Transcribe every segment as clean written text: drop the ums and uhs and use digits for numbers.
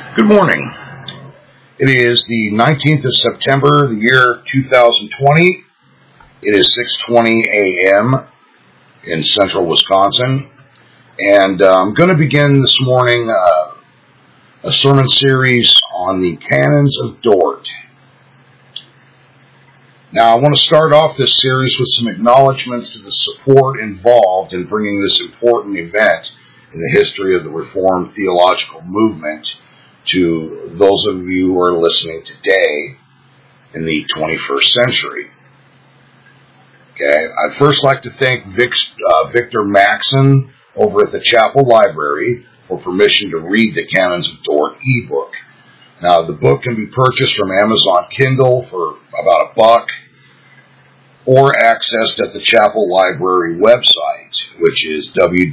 Good morning. It is the 19th of September, the year 2020. It is 6:20 a.m. in central Wisconsin. And I'm going to begin this morning a sermon series on the Canons of Dort. Now, I want to start off this series with some acknowledgments to the support involved in bringing this important event in the history of the Reformed theological movement to those of you who are listening today in the 21st century. Okay, I'd first like to thank Victor Maxson over at the Chapel Library for permission to read the Canons of Dort ebook. Now, the book can be purchased from Amazon Kindle for about $1 or accessed at the Chapel Library website, which is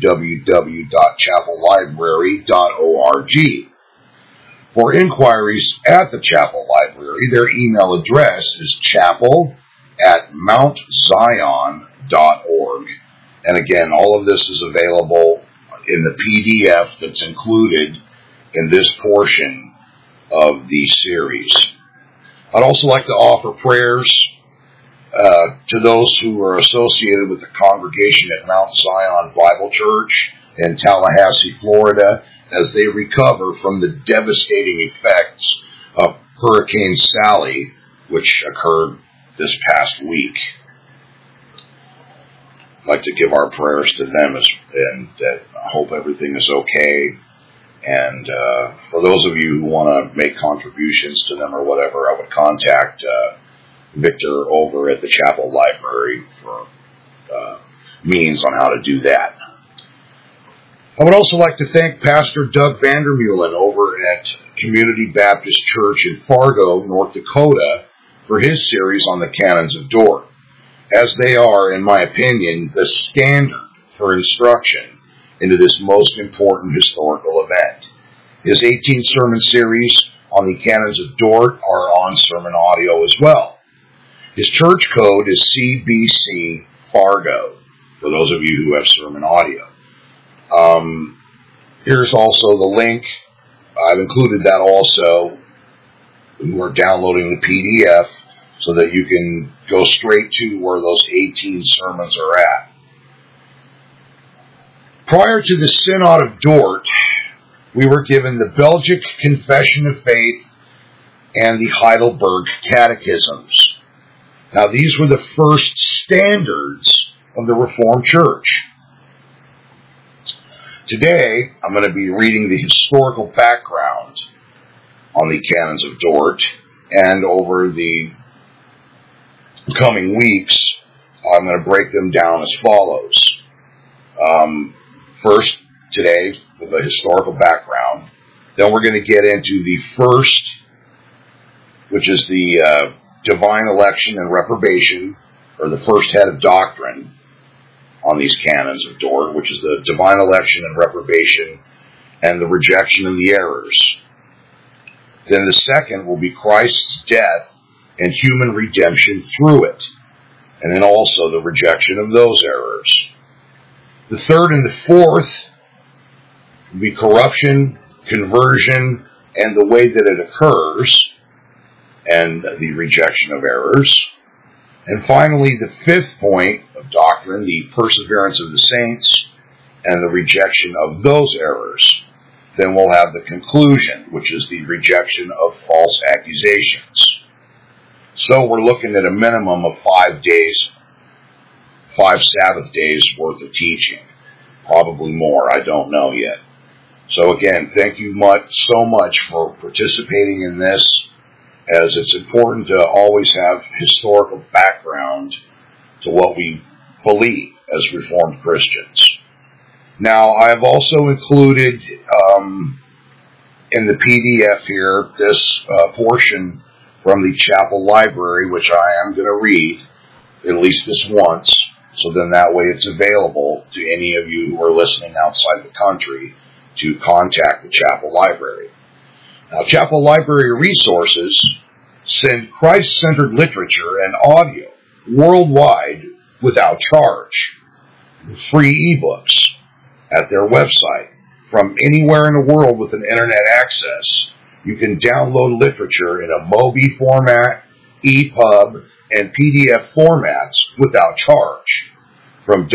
www.chapellibrary.org. For inquiries at the Chapel Library, their email address is chapel@mountzion.org. And again, all of this is available in the PDF that's included in this portion of the series. I'd also like to offer prayers to those who are associated with the congregation at Mount Zion Bible Church in Tallahassee, Florida, as they recover from the devastating effects of Hurricane Sally, which occurred this past week. I'd like to give our prayers to them and I hope everything is okay. And for those of you who want to make contributions to them or whatever, I would contact Victor over at the Chapel Library for means on how to do that. I would also like to thank Pastor Doug Vandermeulen over at Community Baptist Church in Fargo, North Dakota, for his series on the Canons of Dort, as they are, in my opinion, the standard for instruction into this most important historical event. His 18-sermon series on the Canons of Dort are on sermon audio as well. His church code is CBC Fargo, for those of you who have sermon audio. Here's also the link. I've included that also. who are downloading the PDF so that you can go straight to where those 18 sermons are at. Prior to the Synod of Dort, we were given the Belgic Confession of Faith and the Heidelberg Catechisms. Now, these were the first standards of the Reformed Church. Today, I'm going to be reading the historical background on the Canons of Dort, and over the coming weeks, I'm going to break them down as follows. First, today, with a historical background. Then we're going to get into the first, which is the divine election and reprobation, or the first head of doctrine on these Canons of Dort, which is the divine election and reprobation and the rejection of the errors. Then the second will be Christ's death and human redemption through it, and then also the rejection of those errors. The third and the fourth will be corruption, conversion, and the way that it occurs, and the rejection of errors. And finally, the fifth point of doctrine, the perseverance of the saints, and the rejection of those errors. Then we'll have the conclusion, which is the rejection of false accusations. So we're looking at a minimum of 5 days, 5 Sabbath days worth of teaching. Probably more, I don't know yet. So again, thank you so much for participating in this, as it's important to always have historical background to what we believe as Reformed Christians. Now, I have also included in the PDF here this portion from the Chapel Library, which I am going to read at least this once, so then that way it's available to any of you who are listening outside the country to contact the Chapel Library. Now, Chapel Library resources send Christ-centered literature and audio worldwide without charge, free ebooks at their website from anywhere in the world with an internet access, you can download literature in a MOBI format, EPUB, and PDF formats without charge from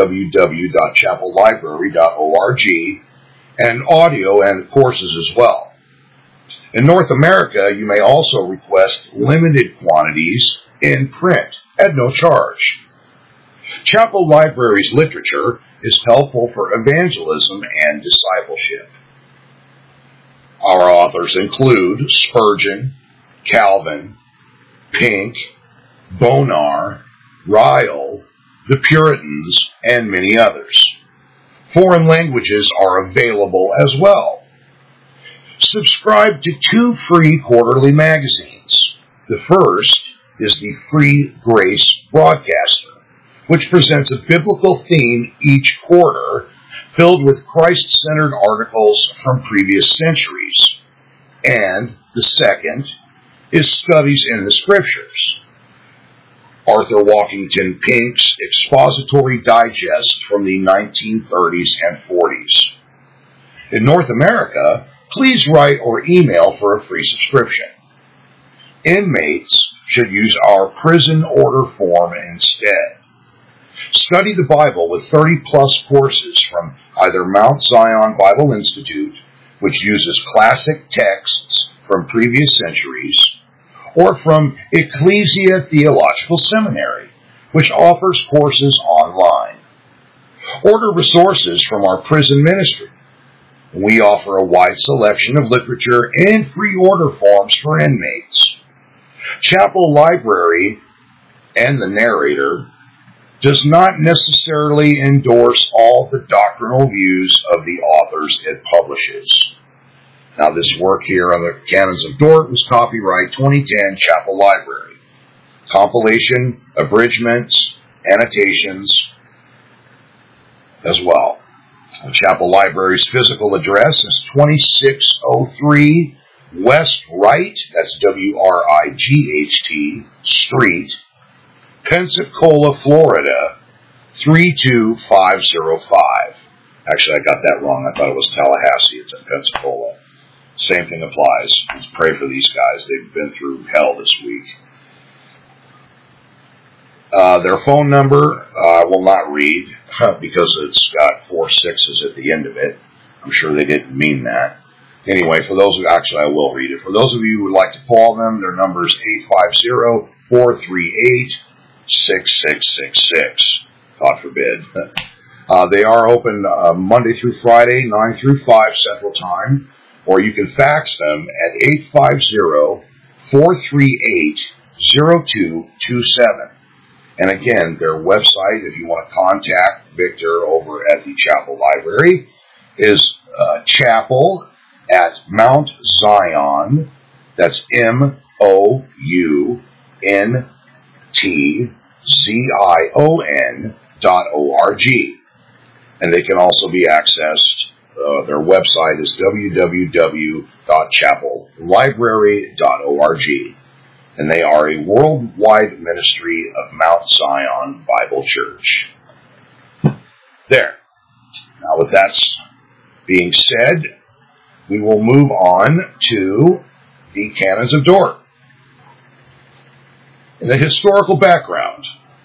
www.chapellibrary.org, and audio and courses as well. In North America, you may also request limited quantities in print at no charge. Chapel Library's literature is helpful for evangelism and discipleship. Our authors include Spurgeon, Calvin, Pink, Bonar, Ryle, the Puritans, and many others. Foreign languages are available as well. Subscribe to 2 free quarterly magazines. The first is the Free Grace Broadcaster, which presents a biblical theme each quarter filled with Christ-centered articles from previous centuries. And the second is Studies in the Scriptures, Arthur Walkington Pink's expository digest from the 1930s and 40s. In North America, please write or email for a free subscription. Inmates should use our prison order form instead. Study the Bible with 30-plus courses from either Mount Zion Bible Institute, which uses classic texts from previous centuries, or from Ecclesia Theological Seminary, which offers courses online. Order resources from our prison ministry. We offer a wide selection of literature and free order forms for inmates. Chapel Library and the narrator does not necessarily endorse all the doctrinal views of the authors it publishes. Now, this work here on the Canons of Dort was copyright 2010 Chapel Library. Compilation, abridgments, annotations as well. The Chapel Library's physical address is 2603 West Wright, that's Wright Street, Pensacola, Florida, 32505. Actually, I got that wrong. I thought it was Tallahassee. It's in Pensacola. Same thing applies. Let's pray for these guys. They've been through hell this week. Their phone number I will not read because it's got 4 6s at the end of it. I'm sure they didn't mean that. Anyway, for those who actually, I will read it. For those of you who would like to call them, their number is 850-438-6666. God forbid. They are open Monday through Friday, 9 through 5 Central Time, or you can fax them at 850-438-0227. And again, their website, if you want to contact Victor over at the Chapel Library, is chapel at Mount Zion. That's MOUNTZION.org. And they can also be accessed. Their website is www.chapellibrary.org. And they are a worldwide ministry of Mount Zion Bible Church. There. Now, with that being said, we will move on to the Canons of Dort. In the historical background,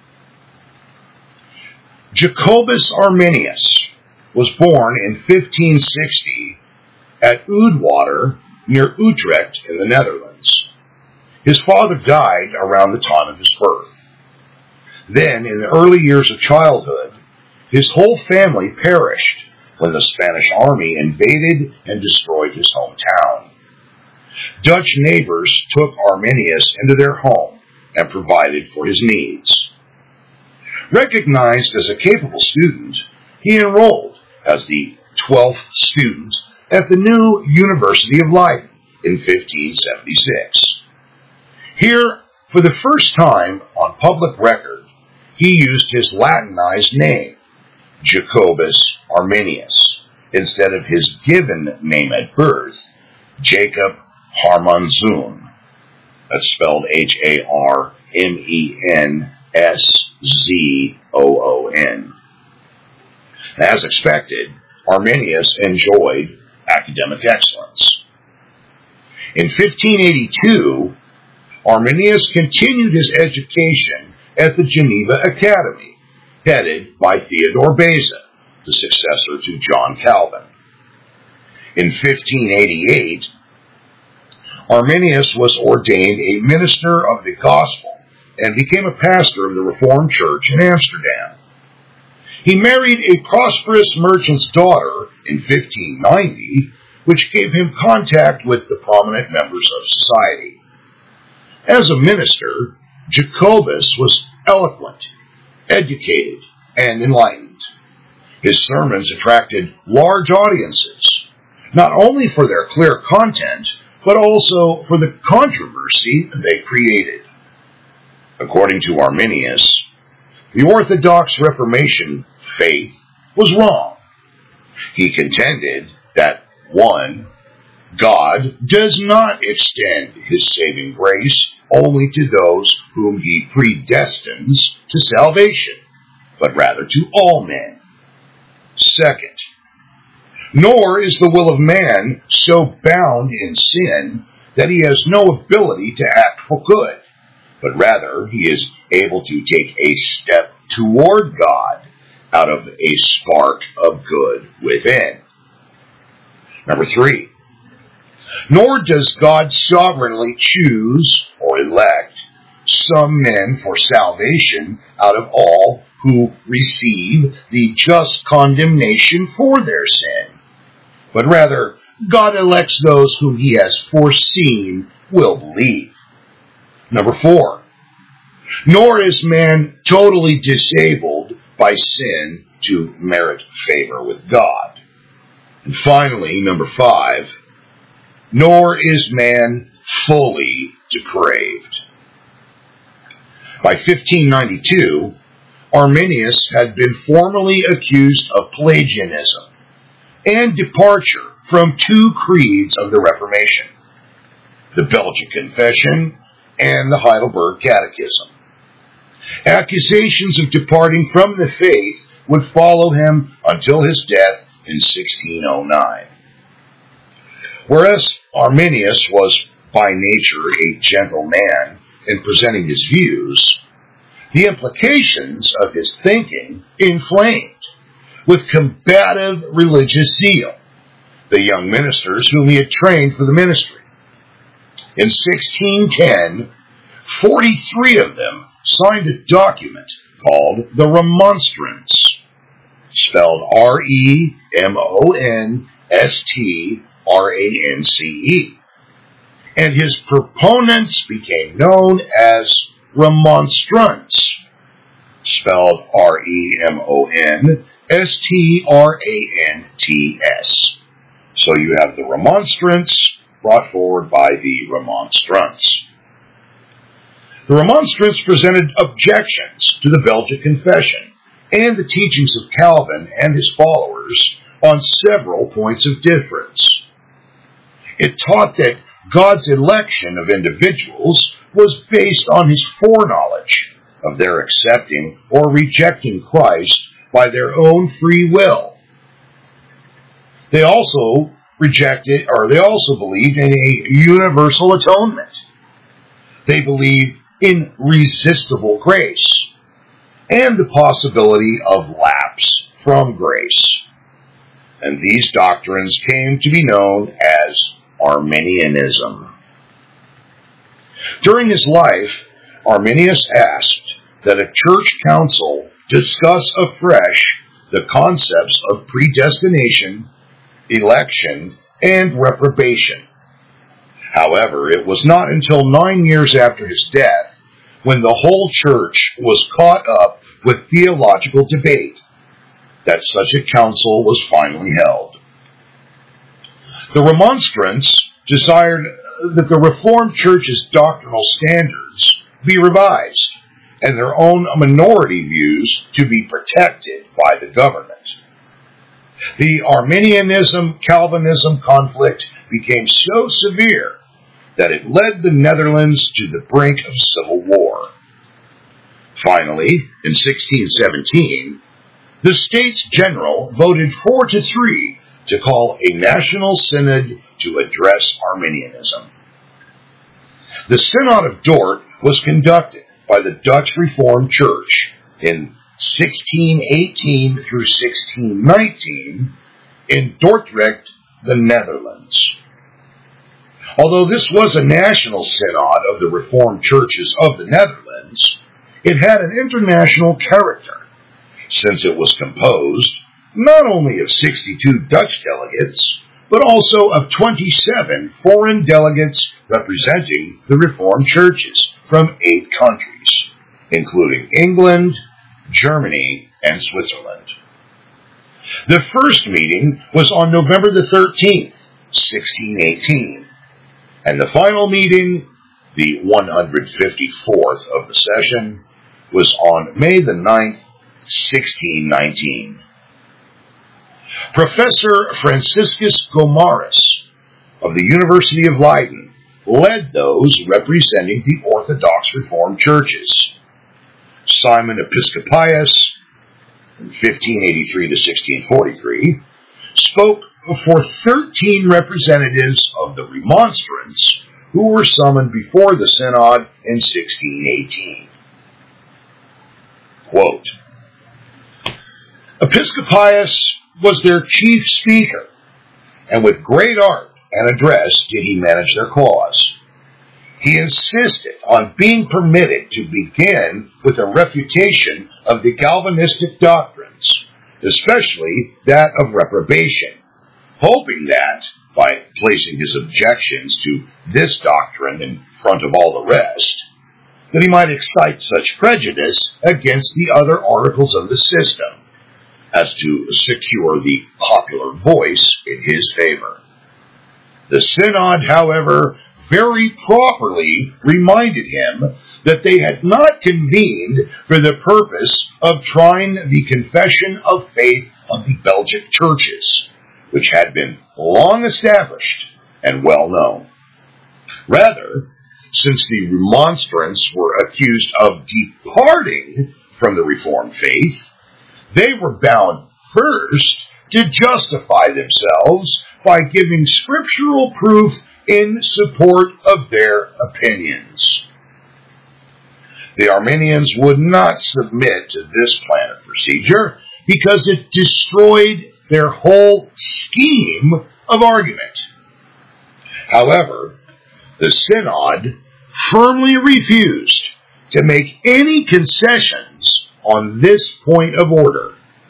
Jacobus Arminius was born in 1560 at Oudwater, near Utrecht in the Netherlands. His father died around the time of his birth. Then, in the early years of childhood, his whole family perished when the Spanish army invaded and destroyed his hometown. Dutch neighbors took Arminius into their home and provided for his needs. Recognized as a capable student, he enrolled as the 12th student at the new University of Leiden in 1576. Here, for the first time on public record, he used his Latinized name, Jacobus Arminius, instead of his given name at birth, Jacob Harmonzoon. That's spelled Harmenszon. As expected, Arminius enjoyed academic excellence. In 1582, Arminius continued his education at the Geneva Academy, headed by Theodore Beza, the successor to John Calvin. In 1588, Arminius was ordained a minister of the gospel and became a pastor of the Reformed Church in Amsterdam. He married a prosperous merchant's daughter in 1590, which gave him contact with the prominent members of society. As a minister, Jacobus was eloquent, educated, and enlightened. His sermons attracted large audiences, not only for their clear content, but also for the controversy they created. According to Arminius, the Orthodox Reformation faith was wrong. He contended that 1. God does not extend his saving grace only to those whom he predestines to salvation, but rather to all men. 2nd, nor is the will of man so bound in sin that he has no ability to act for good, but rather he is able to take a step toward God out of a spark of good within. 3, nor does God sovereignly choose or elect some men for salvation out of all who receive the just condemnation for their sin, but rather God elects those whom he has foreseen will believe. 4, nor is man totally disabled by sin to merit favor with God. And finally, 5, nor is man fully depraved. By 1592, Arminius had been formally accused of Pelagianism and departure from 2 creeds of the Reformation, the Belgic Confession and the Heidelberg Catechism. Accusations of departing from the faith would follow him until his death in 1609. Whereas Arminius was by nature a gentle man in presenting his views, the implications of his thinking inflamed with combative religious zeal the young ministers whom he had trained for the ministry. In 1610, 43 of them signed a document called the Remonstrance, spelled Remonstrance, and his proponents became known as Remonstrants, spelled Remonstrants. So you have the Remonstrance brought forward by the Remonstrants. The Remonstrants presented objections to the Belgic Confession and the teachings of Calvin and his followers on several points of difference. It taught that God's election of individuals was based on his foreknowledge of their accepting or rejecting Christ by their own free will. They also believed in a universal atonement. They believed in resistible grace and the possibility of lapse from grace. And these doctrines came to be known as Arminianism. During his life, Arminius asked that a church council discuss afresh the concepts of predestination, election, and reprobation. However, it was not until 9 years after his death, when the whole church was caught up with theological debate, that such a council was finally held. The Remonstrants desired that the Reformed Church's doctrinal standards be revised and their own minority views to be protected by the government. The Arminianism-Calvinism conflict became so severe that it led the Netherlands to the brink of civil war. Finally, in 1617, the States General voted 4-3 to call a national synod to address Arminianism. The Synod of Dort was conducted by the Dutch Reformed Church in 1618 through 1619 in Dordrecht, the Netherlands. Although this was a national synod of the Reformed churches of the Netherlands, it had an international character, since it was composed not only of 62 Dutch delegates, but also of 27 foreign delegates representing the Reformed churches from 8 countries, including England, Germany, and Switzerland. The first meeting was on November the 13th, 1618, and the final meeting, the 154th of the session, was on May the 9th, 1619. Professor Franciscus Gomarus of the University of Leiden led those representing the Orthodox Reformed churches. Simon Episcopius, from 1583 to 1643, spoke for 13 representatives of the Remonstrants who were summoned before the Synod in 1618. Quote, Episcopius was their chief speaker, and with great art and address did he manage their cause. He insisted on being permitted to begin with a refutation of the Calvinistic doctrines, especially that of reprobation, hoping that, by placing his objections to this doctrine in front of all the rest, that he might excite such prejudice against the other articles of the system as to secure the popular voice in his favor. The Synod, however, very properly reminded him that they had not convened for the purpose of trying the confession of faith of the Belgic churches, which had been long established and well known. Rather, since the Remonstrants were accused of departing from the Reformed faith, they were bound first to justify themselves by giving scriptural proof in support of their opinions. The Arminians would not submit to this plan of procedure because it destroyed their whole scheme of argument. However, the Synod firmly refused to make any concessions on this point of order.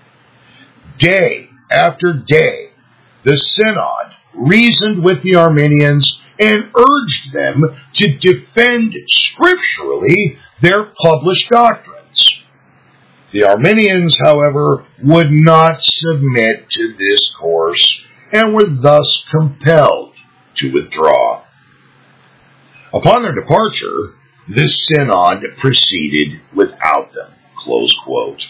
Day after day, the Synod reasoned with the Arminians and urged them to defend scripturally their published doctrines. The Arminians, however, would not submit to this course and were thus compelled to withdraw. Upon their departure, this Synod proceeded without them. Close quote.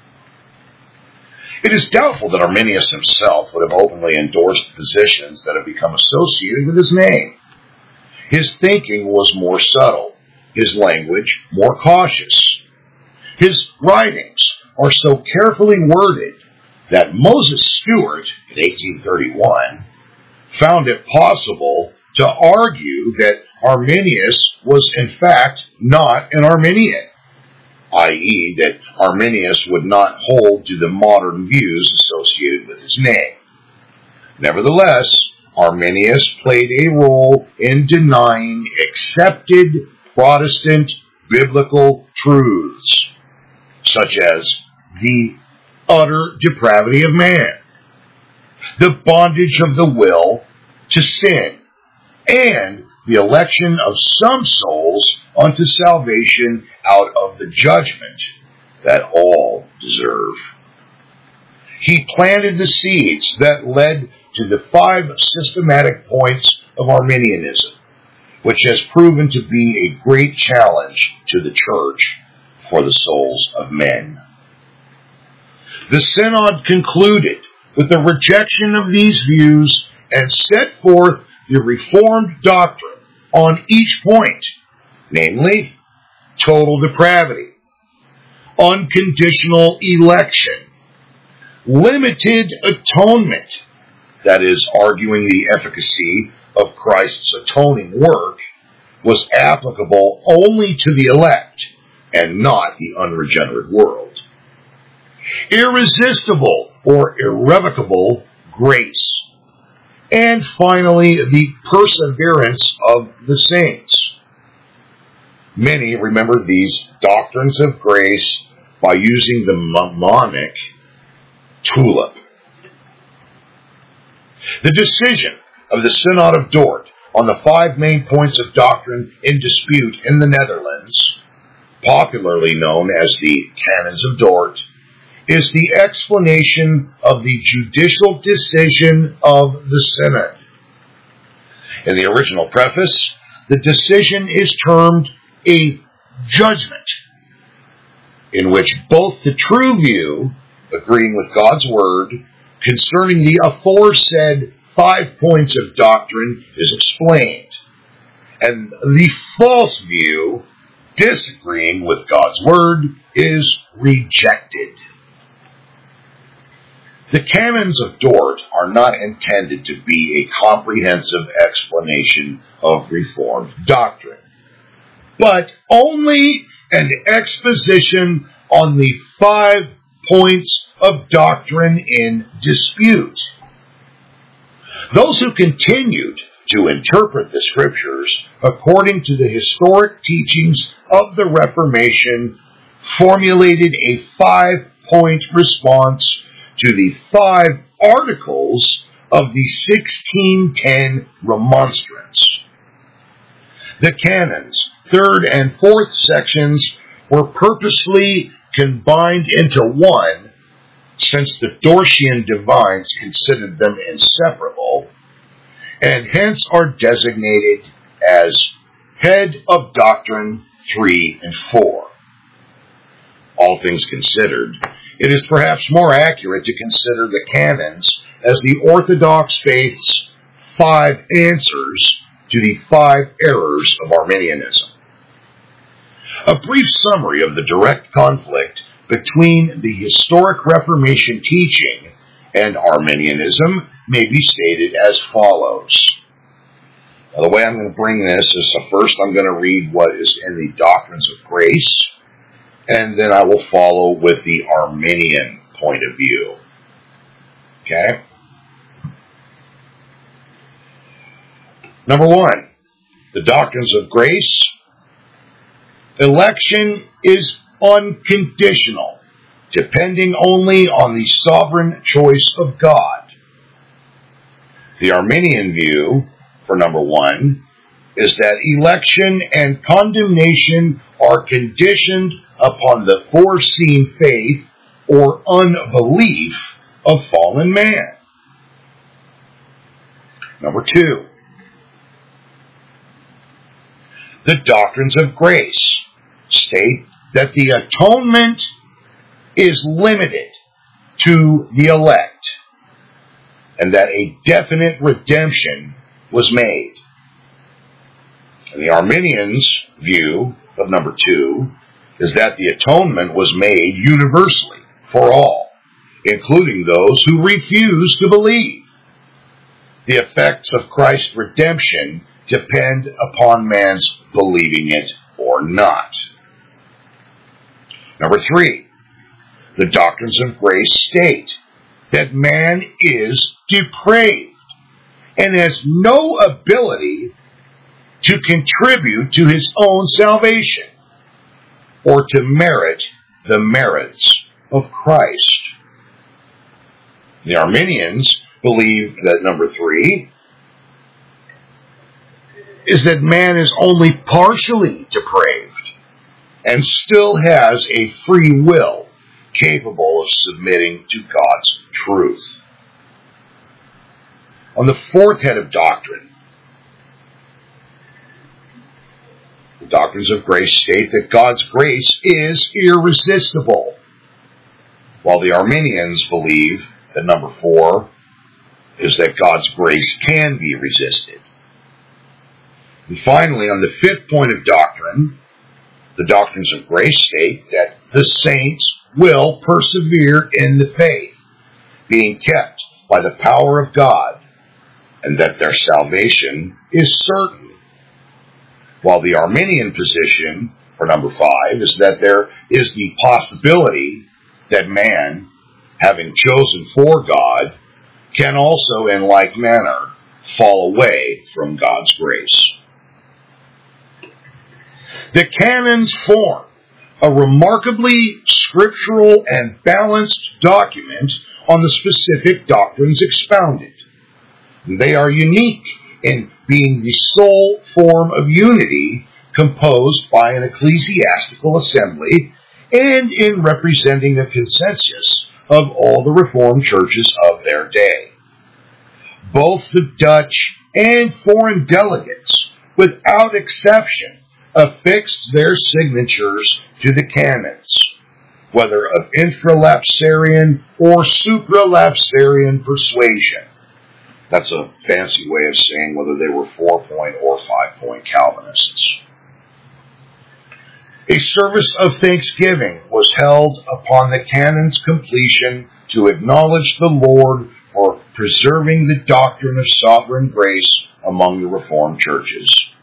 It is doubtful that Arminius himself would have openly endorsed positions that have become associated with his name. His thinking was more subtle, his language more cautious. His writings are so carefully worded that Moses Stuart, in 1831, found it possible to argue that Arminius was in fact not an Arminian, i.e., that Arminius would not hold to the modern views associated with his name. Nevertheless, Arminius played a role in denying accepted Protestant biblical truths, such as the utter depravity of man, the bondage of the will to sin, and the election of some souls unto salvation out of the judgment that all deserve. He planted the seeds that led to the 5 systematic points of Arminianism, which has proven to be a great challenge to the church for the souls of men. The Synod concluded with the rejection of these views and set forth the Reformed doctrine on each point, namely, total depravity, unconditional election, limited atonement, that is, arguing the efficacy of Christ's atoning work, was applicable only to the elect and not the unregenerate world. Irresistible or irrevocable grace. And finally, the perseverance of the saints. Many remember these doctrines of grace by using the mnemonic TULIP. The decision of the Synod of Dort on the 5 main points of doctrine in dispute in the Netherlands, popularly known as the Canons of Dort, is the explanation of the judicial decision of the Synod. In the original preface, the decision is termed a judgment, in which both the true view, agreeing with God's Word, concerning the aforesaid 5 points of doctrine is explained, and the false view, disagreeing with God's Word, is rejected. The Canons of Dort are not intended to be a comprehensive explanation of Reformed doctrine, but only an exposition on the 5 points of doctrine in dispute. Those who continued to interpret the Scriptures according to the historic teachings of the Reformation formulated a 5-point response to the 5 articles of the 1610 Remonstrance. The canons, 3rd and 4th sections, were purposely combined into one, since the Dortian divines considered them inseparable, and hence are designated as Head of Doctrine 3 and 4. All things considered, it is perhaps more accurate to consider the canons as the Orthodox faith's 5 answers to the 5 errors of Arminianism. A brief summary of the direct conflict between the historic Reformation teaching and Arminianism may be stated as follows. Now, the way I'm going to bring this is, first I'm going to read what is in the Doctrines of Grace, and then I will follow with the Arminian point of view. Okay? Number 1, the Doctrines of Grace. Election is unconditional, depending only on the sovereign choice of God. The Arminian view, for number 1, is that election and condemnation are conditioned upon the foreseen faith or unbelief of fallen man. Number 2, the Doctrines of Grace state that the atonement is limited to the elect, and that a definite redemption was made. And the Arminians' view of number 2 is that the atonement was made universally for all, including those who refuse to believe. The effects of Christ's redemption depend upon man's believing it or not. Number 3, the Doctrines of Grace state that man is depraved and has no ability to contribute to his own salvation or to merit the merits of Christ. The Arminians believe that number 3 is that man is only partially depraved and still has a free will capable of submitting to God's truth. On the 4th head of doctrine, the Doctrines of Grace state that God's grace is irresistible, while the Arminians believe that number 4 is that God's grace can be resisted. And finally, on the 5th point of doctrine, the Doctrines of Grace state that the saints will persevere in the faith, being kept by the power of God, and that their salvation is certain. while the Arminian position, for number 5, is that there is the possibility that man, having chosen for God, can also in like manner fall away from God's grace. The canons form a remarkably scriptural and balanced document on the specific doctrines expounded. They are unique in being the sole form of unity composed by an ecclesiastical assembly and in representing a consensus of all the Reformed churches of their day. Both the Dutch and foreign delegates, without exception, affixed their signatures to the canons, whether of infralapsarian or supralapsarian persuasion. That's a fancy way of saying whether they were 4-point or 5-point Calvinists. A service of thanksgiving was held upon the canon's completion to acknowledge the Lord for preserving the doctrine of sovereign grace among the Reformed churches.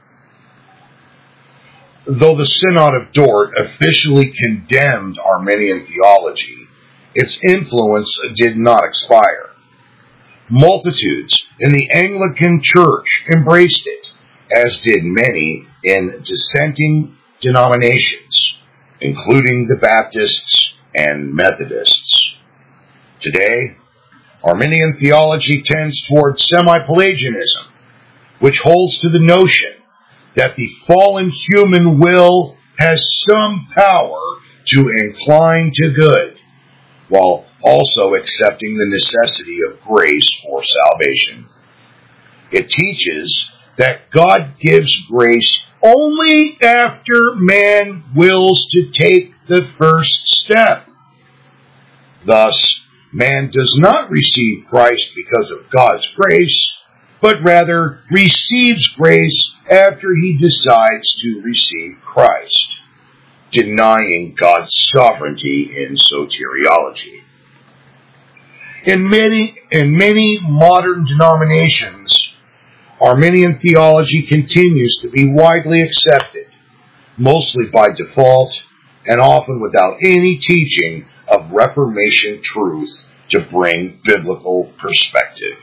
Though the Synod of Dort officially condemned Arminian theology, its influence did not expire. Multitudes in the Anglican Church embraced it, as did many in dissenting denominations, including the Baptists and Methodists. Today, Arminian theology tends toward semi-Pelagianism, which holds to the notion that the fallen human will has some power to incline to good, while also accepting the necessity of grace for salvation. It teaches that God gives grace only after man wills to take the first step. Thus, man does not receive Christ because of God's grace, but rather receives grace after he decides to receive Christ, denying God's sovereignty in soteriology. In many modern denominations, Arminian theology continues to be widely accepted, mostly by default and often without any teaching of Reformation truth to bring biblical perspective.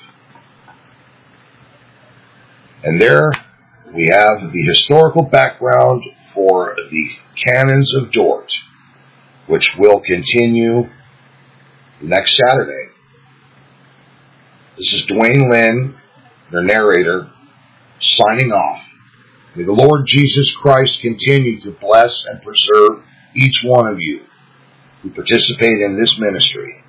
And there we have the historical background for the Canons of Dort, which will continue next Saturday. This is Dwayne Lynn, the narrator, signing off. May the Lord Jesus Christ continue to bless and preserve each one of you who participate in this ministry.